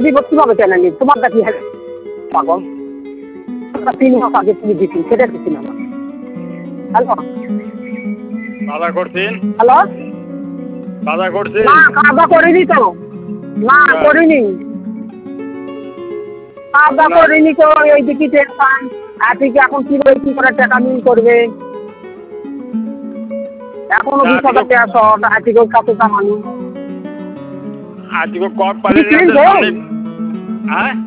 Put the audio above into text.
দিব কিভাবে কেন নি তোমারটা কি হ্যাঁ পাগল 3 মাস আগে তুমি দিচ্ছি সেটা দিচ্ছি না হ্যালো কাদা করছেন হ্যালো কাদা করছেন না কাদা করিনি তো না করিনি কাদা করিনি তো এই দিকে টেনশন আজকে এখন কি করে টাকা মিল করবে এখনো 20,000 টাকা শর্ট আজকে কত টাকা মানি আজকে কপ পালেন হ্যাঁ